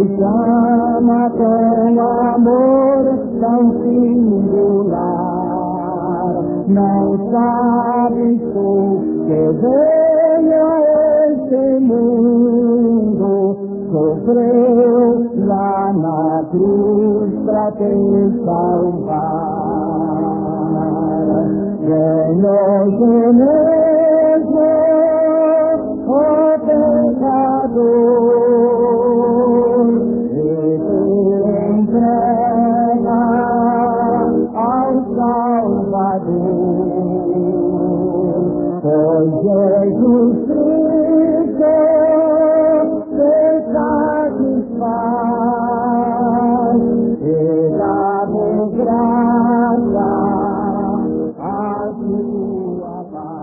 chama com amor tão singular. Não sabes tu que veio a este mundo, sofreu lá na cruz pra te salvar. Senhor mesmo, ó pecador, e te entrega ao Salvador. Pois Jesus Cristo te satisfaz e dá-te graça a tua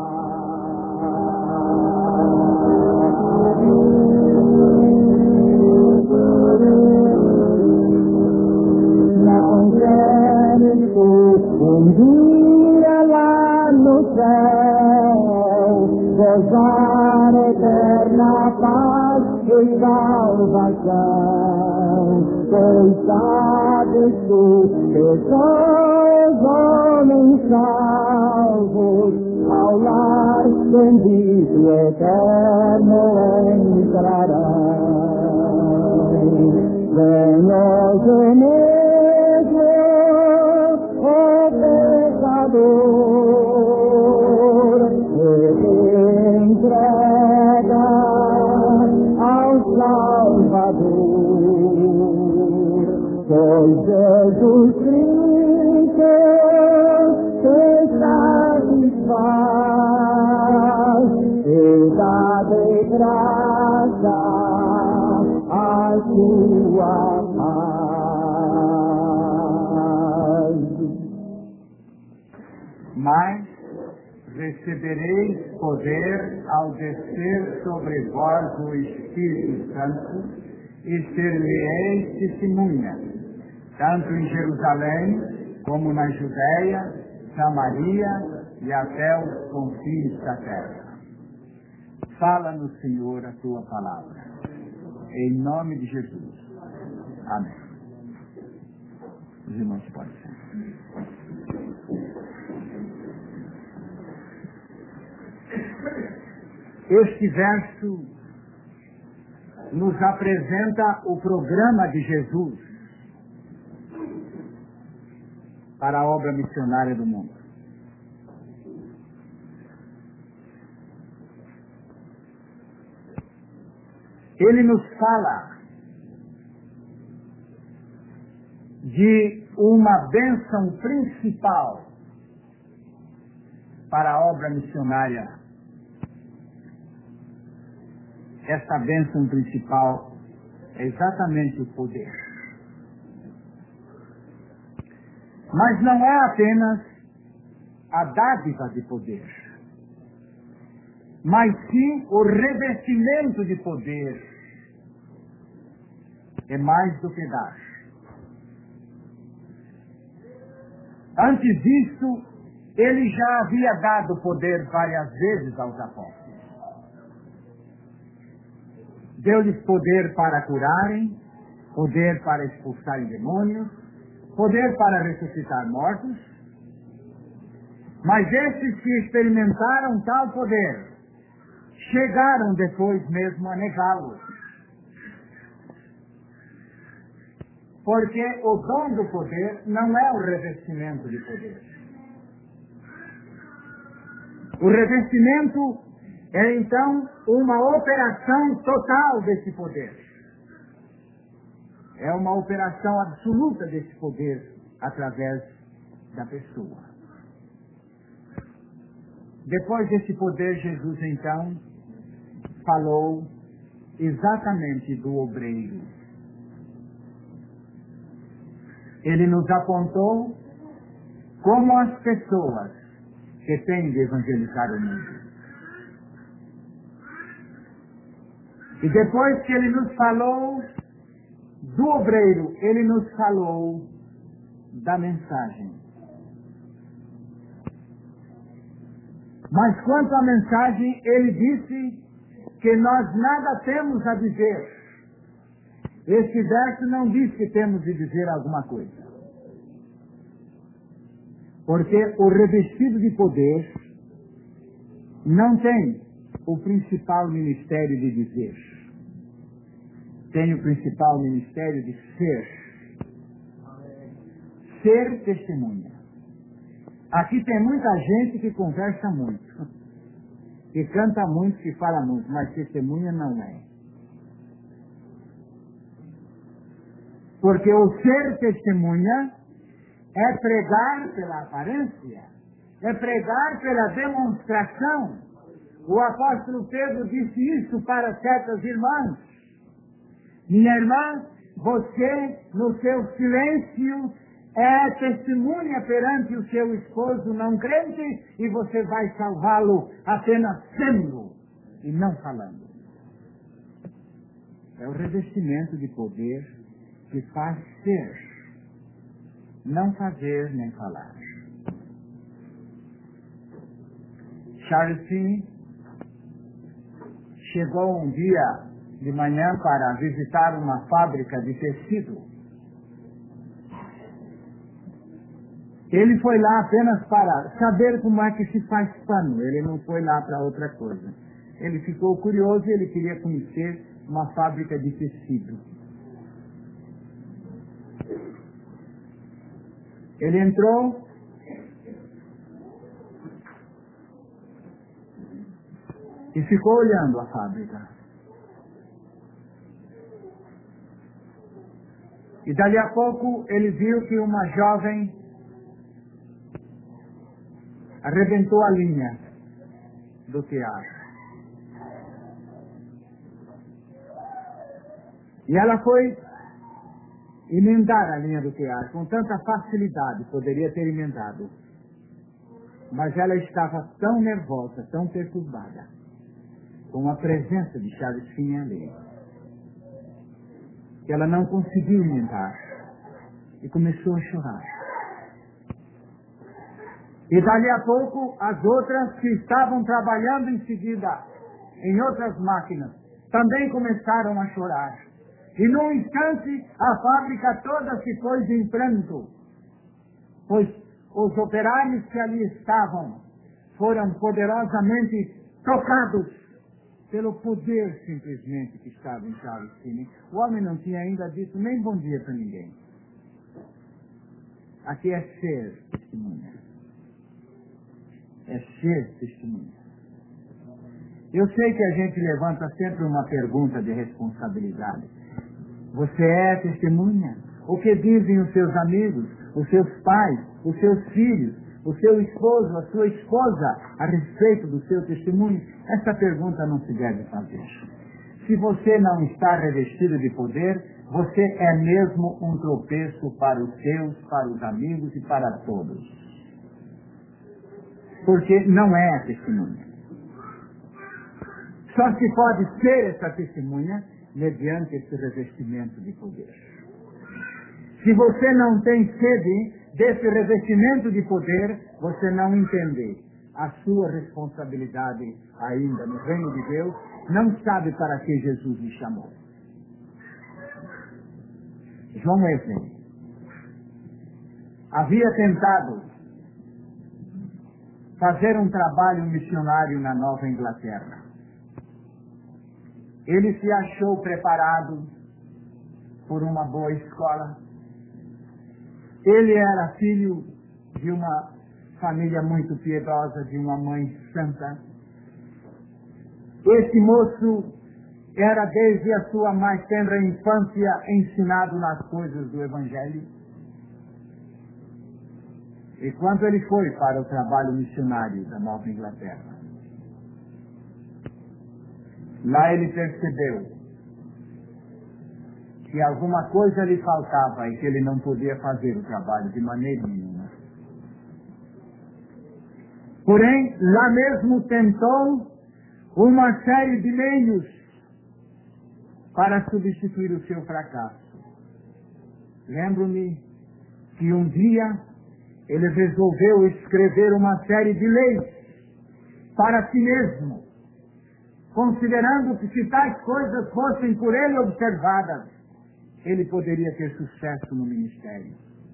não queres tu um dia lá no céu gozar eterna paz e salvação? Pois sabes tu que sós homens salvos ao lar bendito eterno entrarão. Senhor mesmo, ó pecador, que te entrega ao Salvador. Pois Jesus Cristo te satisfaz e dá-te graça a tua paz. Mas recebereis poder ao descer sobre vós o Espírito Santo e ser-me-eis testemunha, tanto em Jerusalém como na Judeia, Samaria e até os confins da terra. Fala-nos, Senhor, a tua palavra. Em nome de Jesus. Amém. Os irmãos podem ser. Este verso nos apresenta o programa de Jesus para a obra missionária do mundo. Ele nos fala de uma bênção principal para a obra missionária. Esta bênção principal é exatamente o poder. Mas não é apenas a dádiva de poder, mas sim o revestimento de poder. É mais do que dar. Antes disso, ele já havia dado poder várias vezes aos apóstolos. Deu-lhes poder para curarem, poder para expulsarem demônios, poder para ressuscitar mortos. Mas esses que experimentaram tal poder, chegaram depois mesmo a negá-lo. Porque o dom do poder não é o revestimento de poder. O revestimento é então uma operação total desse poder. É uma operação absoluta desse poder através da pessoa. Depois desse poder, Jesus então falou exatamente do obreiro. Ele nos apontou como as pessoas que têm de evangelizar o mundo. E depois que ele nos falou do obreiro, ele nos falou da mensagem. Mas quanto à mensagem, ele disse que nós nada temos a dizer, Este verso não diz que temos de dizer alguma coisa. Porque o revestido de poder não tem o principal ministério de dizer. Tem o principal ministério de ser. Ser testemunha. Aqui tem muita gente que conversa muito, que canta muito, que fala muito, mas testemunha não é. Porque o ser testemunha é pregar pela aparência, é pregar pela demonstração. O apóstolo Pedro disse isso para certas irmãs. Minha irmã, você, no seu silêncio, é testemunha perante o seu esposo não crente e você vai salvá-lo apenas sendo e não falando. É o revestimento de poder que faz ser, não fazer nem falar. Charles Finney chegou um dia de manhã para visitar uma fábrica de tecido. Ele foi lá apenas para saber como é que se faz pano. Ele não foi lá para outra coisa. Ele ficou curioso e ele queria conhecer uma fábrica de tecido. Ele entrou e ficou olhando a fábrica. E dali a pouco ele viu que uma jovem arrebentou a linha do tear. E ela foi emendar a linha do tear com tanta facilidade, poderia ter emendado. Mas ela estava tão nervosa, tão perturbada, com a presença de Charles Finney ali, que ela não conseguiu emendar e começou a chorar. E dali a pouco, as outras que estavam trabalhando em seguida em outras máquinas também começaram a chorar. E num instante, a fábrica toda se pôs em pranto, pois os operários que ali estavam foram poderosamente tocados pelo poder simplesmente que estava em Charles Finney. O homem não tinha ainda dito nem bom dia para ninguém. Aqui é ser testemunha. É ser testemunha. Eu sei que a gente levanta sempre uma pergunta de responsabilidade. Você é testemunha? O que dizem os seus amigos, os seus pais, os seus filhos, o seu esposo, a sua esposa a respeito do seu testemunho? Essa pergunta não se deve fazer. Se você não está revestido de poder, você é mesmo um tropeço para os seus, para os amigos e para todos. Porque não é a testemunha. Só se pode ser essa testemunha mediante esse revestimento de poder. Se você não tem sede desse revestimento de poder, você não entende a sua responsabilidade ainda no reino de Deus, não sabe para que Jesus lhe chamou. João Wesley havia tentado fazer um trabalho missionário na Nova Inglaterra. Ele se achou preparado por uma boa escola. Ele era filho de uma família muito piedosa, de uma mãe santa. Esse moço era desde a sua mais tenra infância ensinado nas coisas do Evangelho. E quando ele foi para o trabalho missionário da Nova Inglaterra, lá ele percebeu que alguma coisa lhe faltava e que ele não podia fazer o trabalho de maneira nenhuma. Porém, lá mesmo tentou uma série de meios para substituir o seu fracasso. Lembro-me que um dia ele resolveu escrever uma série de leis para si mesmo, considerando que se tais coisas fossem por ele observadas, ele poderia ter sucesso no ministério.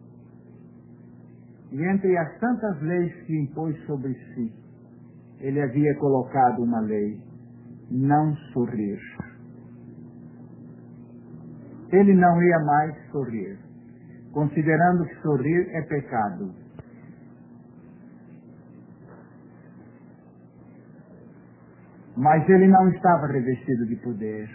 E entre as tantas leis que impôs sobre si, ele havia colocado uma lei: não sorrir. Ele não ia mais sorrir, considerando que sorrir é pecado. Mas ele não estava revestido de poder.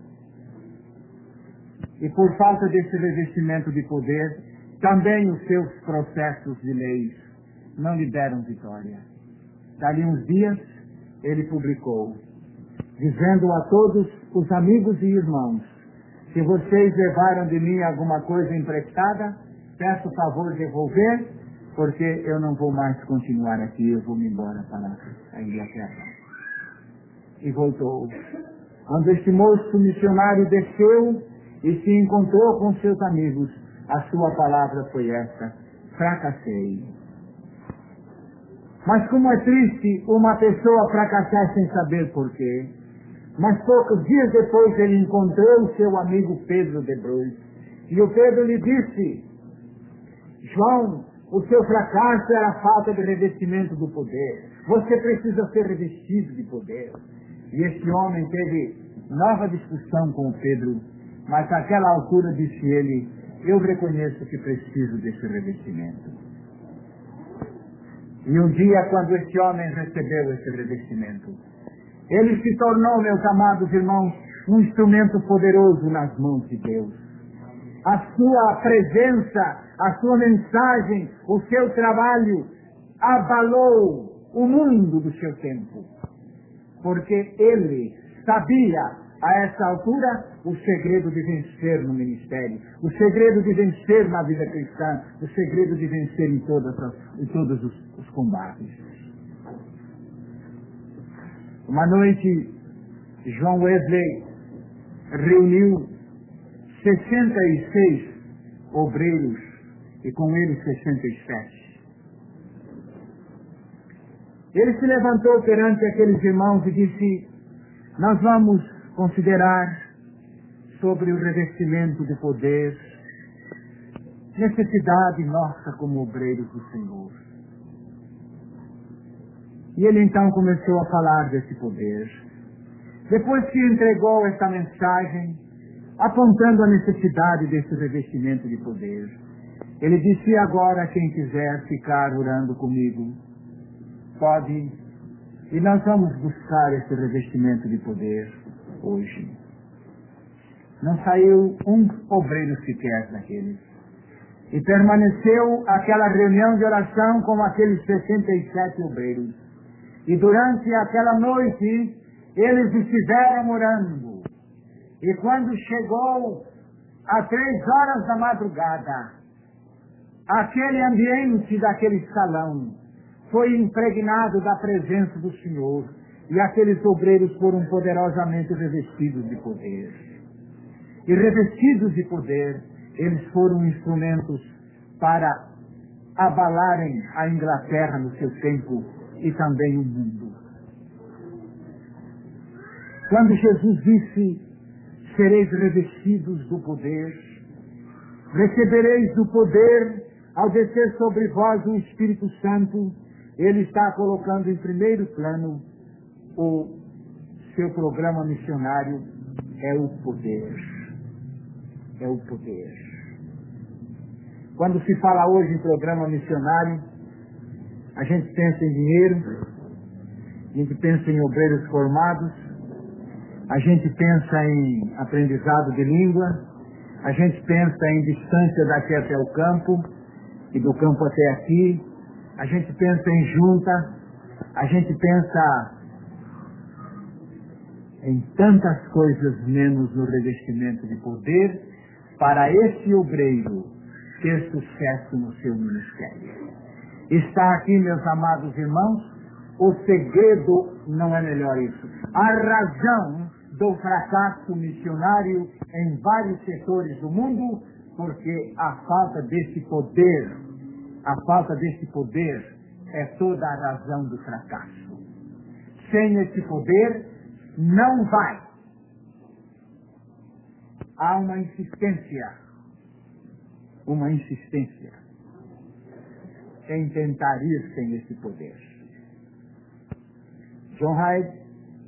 E por falta desse revestimento de poder, também os seus processos de leis não lhe deram vitória. Dali uns dias, ele publicou, dizendo a todos os amigos e irmãos: se vocês levaram de mim alguma coisa emprestada, peço favor de devolver, porque eu não vou mais continuar aqui, eu vou me embora para a Inglaterra. E voltou. Quando este moço missionário desceu e se encontrou com seus amigos, a sua palavra foi esta: fracassei. Mas como é triste uma pessoa fracassar sem saber porquê. Mas poucos dias depois ele encontrou o seu amigo Pedro de Bruys. E o Pedro lhe disse: João, o seu fracasso era a falta de revestimento do poder. Você precisa ser revestido de poder. E este homem teve nova discussão com o Pedro, mas naquela altura disse ele: eu reconheço que preciso desse revestimento. E um dia, quando este homem recebeu esse revestimento, ele se tornou, meus amados irmãos, um instrumento poderoso nas mãos de Deus. A sua presença, a sua mensagem, o seu trabalho abalou o mundo do seu tempo. Porque ele sabia, a essa altura, o segredo de vencer no ministério, o segredo de vencer na vida cristã, o segredo de vencer em todos os combates. Uma noite, John Wesley reuniu 66 obreiros e com eles 67. Ele se levantou perante aqueles irmãos e disse: nós vamos considerar sobre o revestimento de poder, necessidade nossa como obreiros do Senhor. E ele então começou a falar desse poder. Depois que entregou esta mensagem, apontando a necessidade desse revestimento de poder, ele disse: agora quem quiser ficar orando comigo, pode, e nós vamos buscar esse revestimento de poder hoje. Não saiu um obreiro sequer daqueles. E permaneceu aquela reunião de oração com aqueles 67 obreiros. E durante aquela noite, eles estiveram orando. E quando chegou a 3 horas da madrugada, aquele ambiente daquele salão foi impregnado da presença do Senhor. E aqueles obreiros foram poderosamente revestidos de poder. E revestidos de poder, eles foram instrumentos para abalarem a Inglaterra no seu tempo e também o mundo. Quando Jesus disse: sereis revestidos do poder, recebereis do poder ao descer sobre vós o Espírito Santo, ele está colocando em primeiro plano o seu programa missionário, é o poder. É o poder. Quando se fala hoje em programa missionário, a gente pensa em dinheiro, a gente pensa em obreiros formados, a gente pensa em aprendizado de língua, a gente pensa em distância daqui até o campo, e do campo até aqui, a gente pensa em junta, a gente pensa em tantas coisas menos no revestimento de poder para esse obreiro ter sucesso no seu ministério. Está aqui, meus amados irmãos, o segredo não é melhor isso. A razão do fracasso missionário em vários setores do mundo, porque a falta desse poder é toda a razão do fracasso. Sem esse poder, não vai. há uma insistência em tentar ir sem esse poder. John Hyde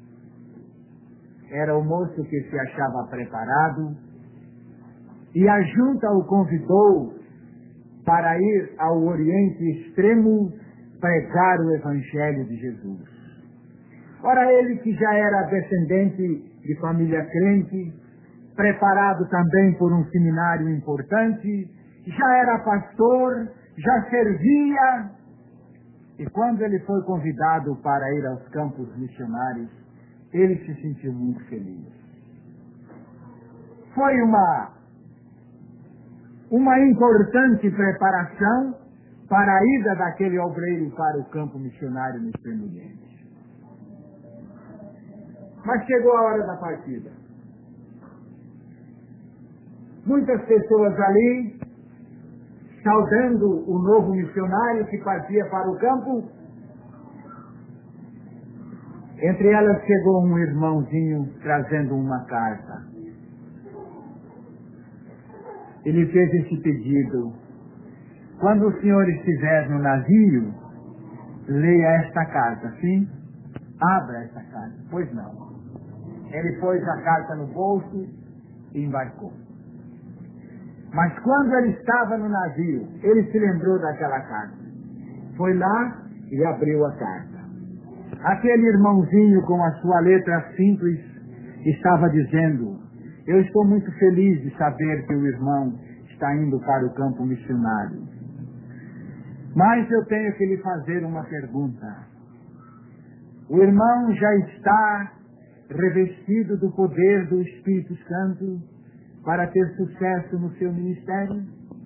era o moço que se achava preparado e a junta o convidou para ir ao Oriente Extremo pregar o Evangelho de Jesus. Ora, ele que já era descendente de família crente, preparado também por um seminário importante, já era pastor, já servia, e quando ele foi convidado para ir aos campos missionários, ele se sentiu muito feliz. Foi uma importante preparação para a ida daquele obreiro para o campo missionário no Extremo Oriente. Mas chegou a hora da partida. Muitas pessoas ali, saudando o novo missionário que partia para o campo. Entre elas chegou um irmãozinho trazendo uma carta. Ele fez esse pedido: quando o senhor estiver no navio, leia esta carta, sim? Abra esta carta. Pois não. Ele pôs a carta no bolso e embarcou. Mas quando ele estava no navio, ele se lembrou daquela carta. Foi lá e abriu a carta. Aquele irmãozinho com a sua letra simples estava dizendo: eu estou muito feliz de saber que o irmão está indo para o campo missionário. Mas eu tenho que lhe fazer uma pergunta. O irmão já está revestido do poder do Espírito Santo para ter sucesso no seu ministério?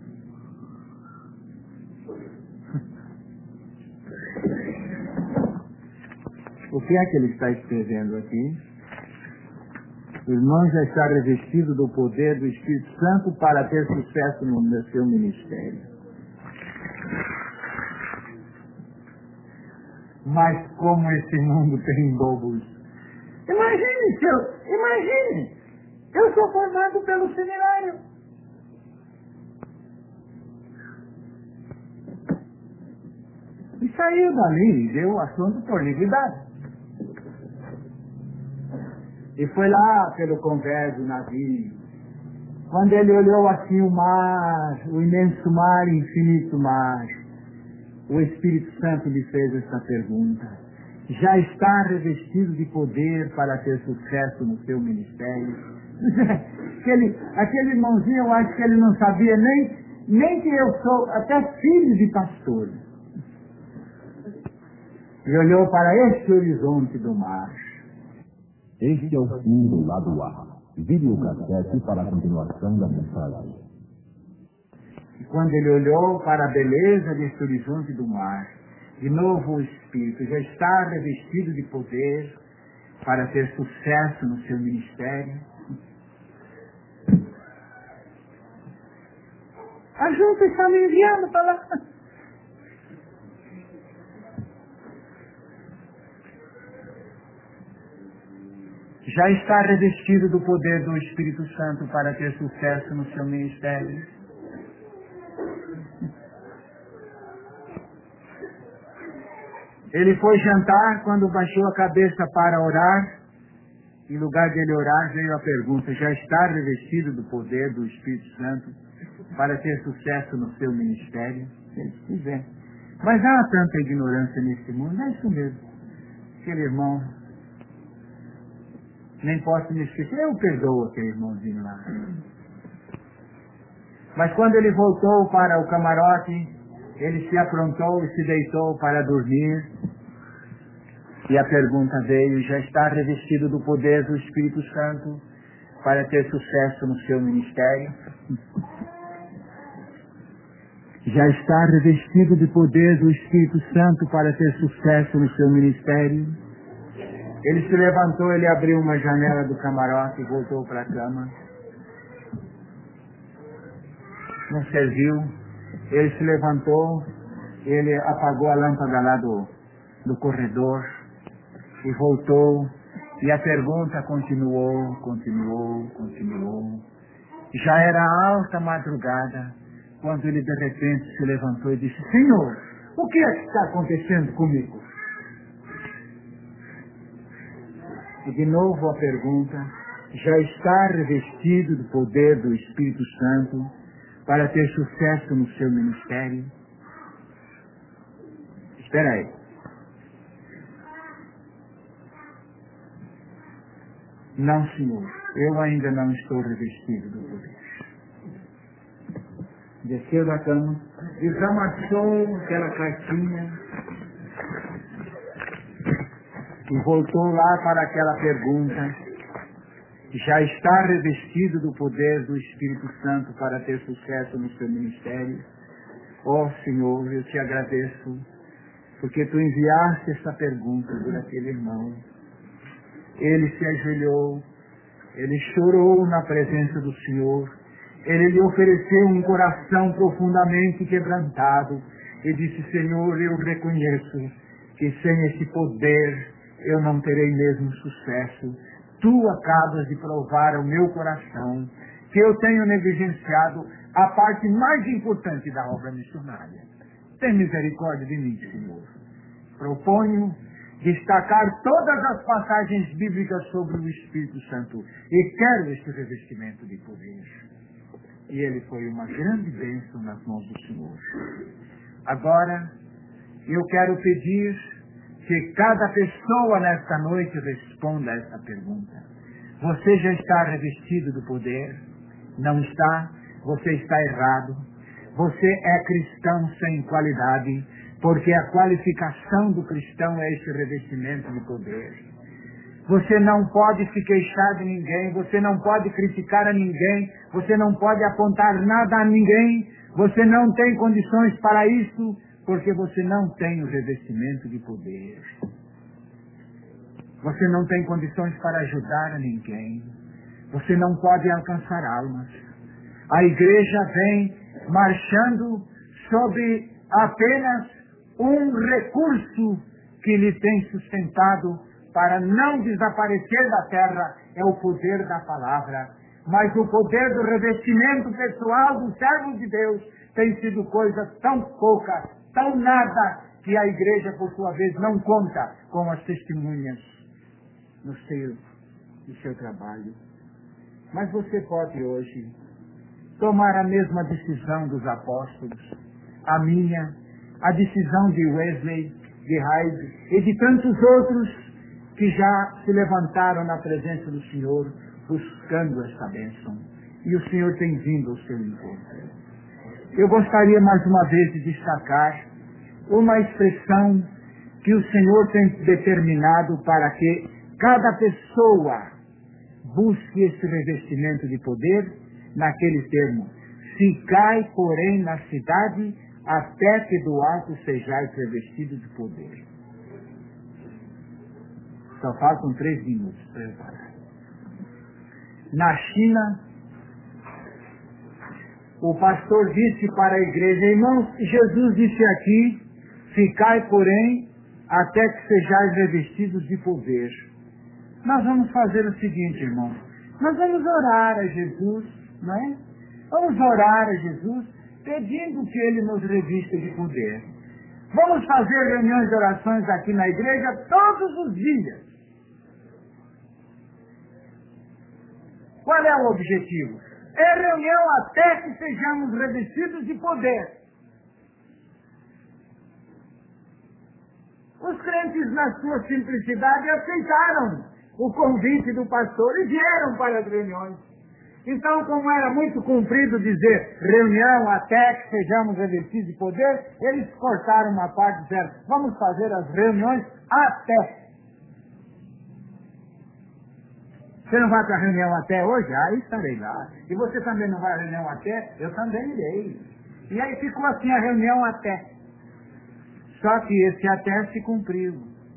O que é que ele está escrevendo aqui? O irmão já está revestido do poder do Espírito Santo para ter sucesso no seu ministério. Mas como esse mundo tem bobos. Imagine, eu sou formado pelo seminário. E saiu dali e deu o assunto por liquidado. E foi lá pelo convés do navio. Quando ele olhou assim o mar, o imenso mar, infinito mar, o Espírito Santo lhe fez essa pergunta: já está revestido de poder para ter sucesso no seu ministério? Aquele irmãozinho, eu acho que ele não sabia nem que eu sou até filho de pastor. E olhou para este horizonte do mar. Este é o fim do lado A. Videocassete para a continuação da mensagem. E quando ele olhou para a beleza deste horizonte do mar, de novo o Espírito já está revestido de poder para ter sucesso no seu ministério. A junta está me enviando para lá. Já está revestido do poder do Espírito Santo para ter sucesso no seu ministério. Ele foi jantar, quando baixou a cabeça para orar, em lugar de ele orar, veio a pergunta: já está revestido do poder do Espírito Santo para ter sucesso no seu ministério? Ele disse: mas há tanta ignorância nesse mundo. É isso mesmo. Aquele irmão, nem posso me esquecer, eu perdoo aquele irmãozinho lá. Mas quando ele voltou para o camarote, ele se aprontou e se deitou para dormir. E a pergunta veio: já está revestido do poder do Espírito Santo para ter sucesso no seu ministério? Já está revestido de poder do Espírito Santo para ter sucesso no seu ministério? Ele se levantou, ele abriu uma janela do camarote e voltou para a cama. Não serviu. Ele se levantou, ele apagou a lâmpada lá do corredor e voltou. E a pergunta continuou. Já era alta madrugada, quando ele de repente se levantou e disse: Senhor, o que é que está acontecendo comigo? E de novo a pergunta: já está revestido do poder do Espírito Santo para ter sucesso no seu ministério? Espera aí. Não, Senhor, eu ainda não estou revestido do poder. Desceu da cama, desamassou aquela cartinha e voltou lá para aquela pergunta: já está revestido do poder do Espírito Santo para ter sucesso no seu ministério? Ó Senhor, eu te agradeço, porque tu enviaste essa pergunta por aquele irmão. Ele se ajoelhou, ele chorou na presença do Senhor, ele lhe ofereceu um coração profundamente quebrantado e disse: Senhor, eu reconheço que sem esse poder eu não terei mesmo sucesso. Tu acabas de provar ao meu coração que eu tenho negligenciado a parte mais importante da obra missionária. Tem misericórdia de mim, Senhor. Proponho destacar todas as passagens bíblicas sobre o Espírito Santo e quero este revestimento de poder. E ele foi uma grande bênção nas mãos do Senhor. Agora, eu quero pedir que cada pessoa nesta noite responda a essa pergunta. Você já está revestido do poder? Não está? Você está errado. Você é cristão sem qualidade, porque a qualificação do cristão é esse revestimento de poder. Você não pode se queixar de ninguém, você não pode criticar a ninguém, você não pode apontar nada a ninguém, você não tem condições para isso, porque você não tem o revestimento de poder. Você não tem condições para ajudar a ninguém. Você não pode alcançar almas. A igreja vem marchando sobre apenas um recurso que lhe tem sustentado para não desaparecer da terra, é o poder da palavra. Mas o poder do revestimento pessoal dos servos de Deus tem sido coisa tão pouca, tão nada, que a igreja, por sua vez, não conta com as testemunhas no seu trabalho. Mas você pode hoje tomar a mesma decisão dos apóstolos, a minha, a decisão de Wesley, de Hyde e de tantos outros que já se levantaram na presença do Senhor buscando esta bênção. E o Senhor tem vindo ao seu encontro. Eu gostaria mais uma vez de destacar uma expressão que o Senhor tem determinado para que cada pessoa busque esse revestimento de poder naquele termo: ficai, porém, na cidade, até que do alto sejais revestidos de poder. Só faltam 3 minutos para eu parar. Na China, o pastor disse para a igreja: irmãos, Jesus disse aqui: ficai, porém, até que sejais revestidos de poder. Nós vamos fazer o seguinte, irmãos. Nós vamos orar a Jesus, não é? Vamos orar a Jesus pedindo que Ele nos revista de poder. Vamos fazer reuniões de orações aqui na igreja todos os dias. Qual é o objetivo? É reunião até que sejamos revestidos de poder. Os crentes, na sua simplicidade, aceitaram o convite do pastor e vieram para as reuniões. Então, como era muito comprido dizer reunião até que sejamos revestidos de poder, eles cortaram uma parte e disseram: vamos fazer as reuniões até. Você não vai para a reunião até hoje? Aí estarei lá. E você também não vai à reunião até? Eu também irei. E aí ficou assim a reunião até. Só que esse até se cumpriu.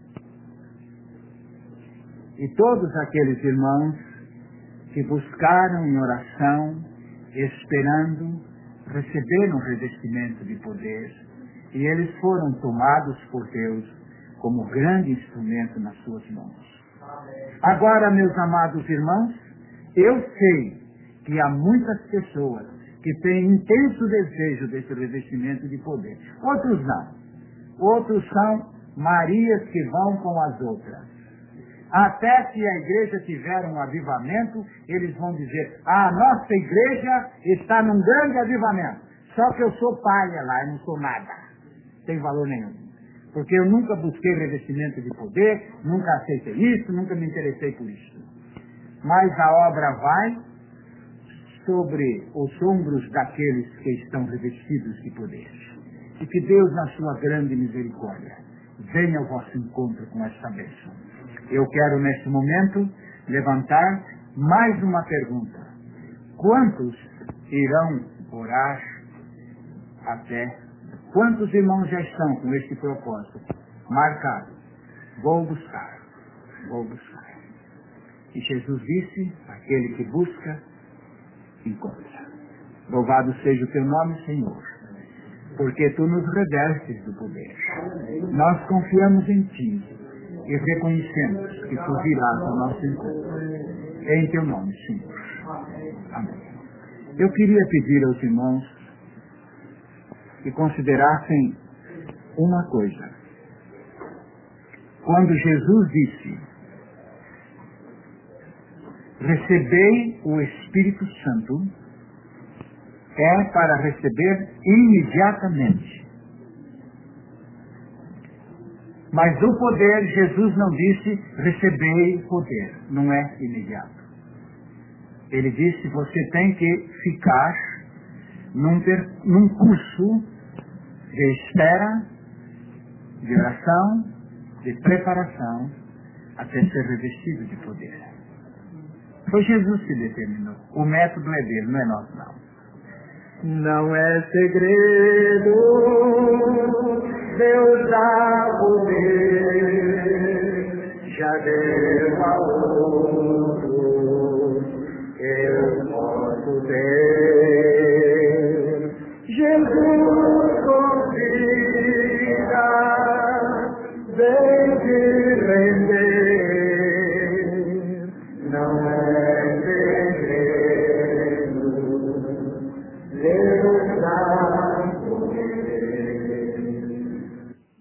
E todos aqueles irmãos que buscaram em oração, esperando, receberam o revestimento de poder. E eles foram tomados por Deus como grande instrumento nas suas mãos. Agora, meus amados irmãos, eu sei que há muitas pessoas que têm intenso desejo desse revestimento de poder. Outros não. Outros são Marias que vão com as outras. Até se a igreja tiver um avivamento, eles vão dizer, a nossa igreja está num grande avivamento. Só que eu sou palha lá, eu não sou nada. Não tem valor nenhum. Porque eu nunca busquei revestimento de poder, nunca aceitei isso, nunca me interessei por isso. Mas a obra vai sobre os ombros daqueles que estão revestidos de poder. E que Deus, na sua grande misericórdia, venha ao vosso encontro com esta bênção. Eu quero, neste momento, levantar mais uma pergunta. Quantos irão orar até? Quantos irmãos já estão com este propósito marcado? Vou buscar. E Jesus disse, aquele que busca, encontra. Louvado seja o teu nome, Senhor, porque tu nos revestes do poder. Nós confiamos em ti e reconhecemos que tu virás ao nosso encontro. Em teu nome, Senhor. Amém. Eu queria pedir aos irmãos que considerassem uma coisa. Quando Jesus disse, recebei o Espírito Santo, é para receber imediatamente. Mas o poder, Jesus não disse, recebei poder. Não é imediato. Ele disse, você tem que ficar num curso de espera, de oração, de preparação, até ser revestido de poder. Foi Jesus que determinou. O método é dele, não é nosso, não. Não é segredo, Deus dá poder, já deu a outros, eu posso ter. Jesus convida, vem te render.